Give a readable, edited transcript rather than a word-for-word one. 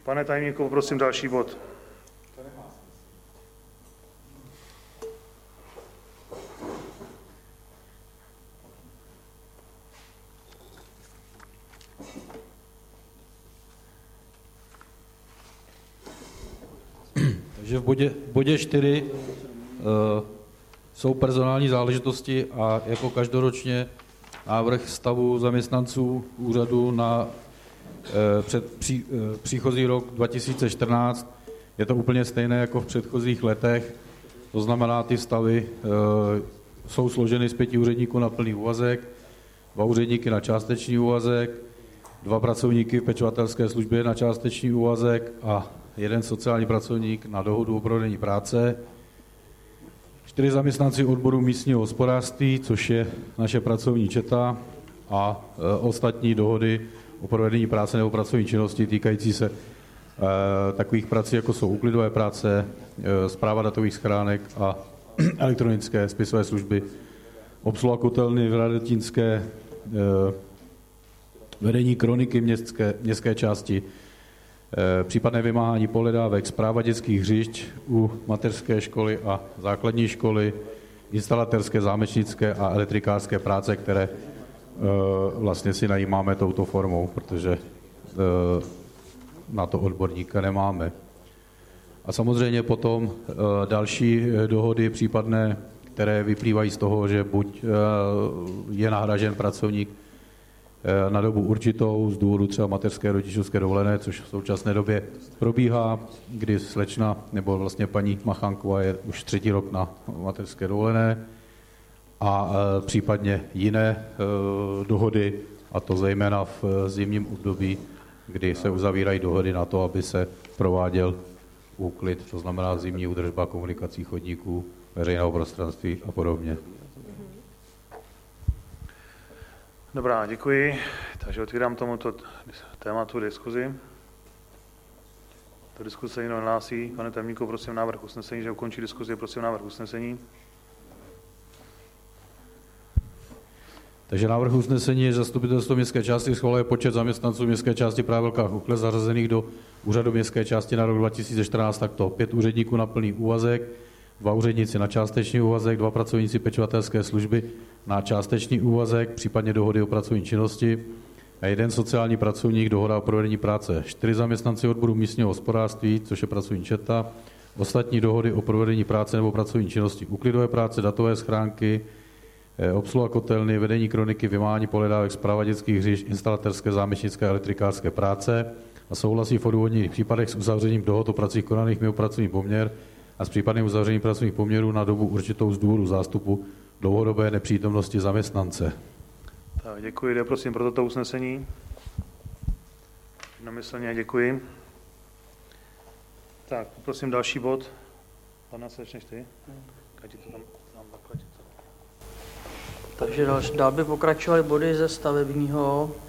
Pane tajemníku, poprosím další bod. Takže v bodě 4 jsou personální záležitosti a jako každoročně návrh stavu zaměstnanců úřadu na příchozí rok 2014. Je to úplně stejné jako v předchozích letech. To znamená, ty stavy jsou složeny z 5 úředníků na plný úvazek, 2 úředníky na částečný úvazek, 2 pracovníky v pečovatelské službě na částečný úvazek a 1 sociální pracovník na dohodu o provedení práce, 4 zaměstnanci odboru místního hospodářství, což je naše pracovní četa, a ostatní dohody o provedení práce nebo pracovní činnosti týkající se takových prací, jako jsou úklidové práce, správa datových schránek a elektronické spisové služby, obsluha kotelny v Radetínské, vedení kroniky městské části, případné vymáhání pohledávek, správa dětských hřišť u mateřské školy a základní školy, instalatérské, zámečnické a elektrikářské práce, které vlastně si najímáme touto formou, protože na to odborníka nemáme. A samozřejmě potom další dohody případné, které vyplývají z toho, že buď je nahražen pracovník na dobu určitou z důvodu třeba mateřské rodičovské dovolené, což v současné době probíhá, kdy slečna nebo vlastně paní Machanková je už 3. rok na mateřské dovolené, a případně jiné dohody, a to zejména v zimním období, kdy se uzavírají dohody na to, aby se prováděl úklid, to znamená zimní údržba komunikací, chodníků, veřejného prostranství a podobně. Dobrá, děkuji. Takže otvírám tomuto tématu diskuzi. Do diskuse se někdo nehlásí. Pane tajemníku, prosím návrh usnesení, že ukončí diskuzi, prosím návrh usnesení. Takže návrh usnesení je, že zastupitelstvo městské části schvaluje počet zaměstnanců městské části Právelka Chukle zařazených do úřadu městské části na rok 2014 takto: 5 úředníků na plný úvazek, 2 úředníci na částečný úvazek, 2 pracovníci pečovatelské služby na částečný úvazek, případně dohody o pracovní činnosti, a 1 sociální pracovník, dohoda o provedení práce, 4 zaměstnanci odboru místního hospodářství, což je pracovní četa, ostatní dohody o provedení práce nebo pracovní činnosti, úklidové práce, datové schránky, obsluha kotelny, vedení kroniky, vymáhání pohledávek, správa dětských hřišť, instalatérské, zámečnické a elektrikářské práce, a souhlasí v odůvodněných případech s uzavřením dohod o pracích konaných mimo pracovní poměr a s případným uzavřením pracovních poměrů na dobu určitou z důvodu zástupu dlouhodobé nepřítomnosti zaměstnance. Tak, děkuji. Jde prosím pro toto usnesení. Jednomyslně děkuji. Tak, prosím další bod. Pana, se začneš ty? Takže dál by pokračovaly body ze stavebního